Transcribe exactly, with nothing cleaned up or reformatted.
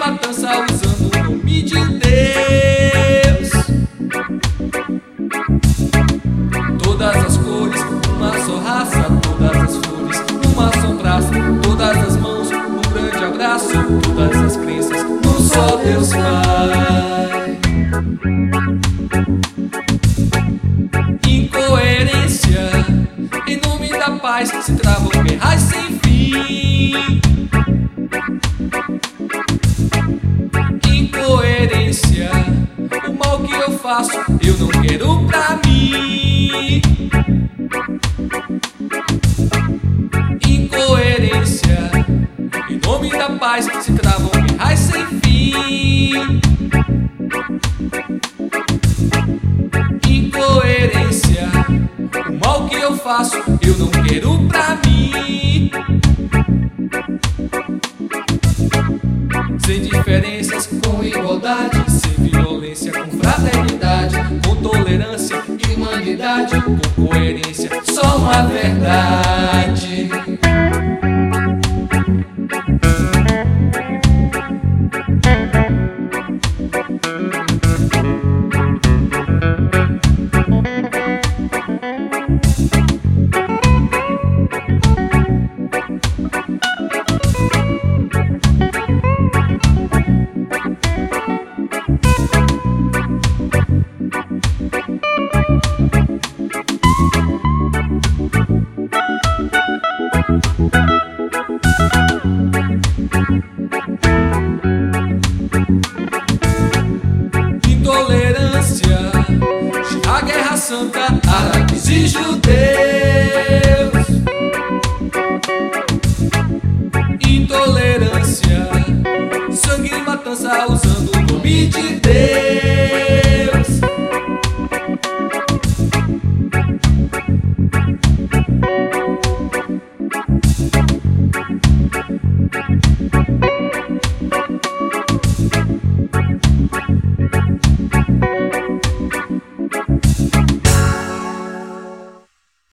matança usando o nome de Deus. Todas as cores, uma só raça, todas as flores, numa só praça, todas as mãos, um grande abraço, todas as crenças, num só Deus Pai. Incoerência, em nome da paz se travam guerras sem fim. Incoerência, o mal que eu faço eu não quero pra mim. Incoerência, em nome da paz se travam guerras sem fim. Incoerência, o mal que eu faço eu não quero pra mim. Sem diferenças, com igualdade, sem violência, com fraternidade, com tolerância e humanidade, com coerência, só uma verdade. Thank you.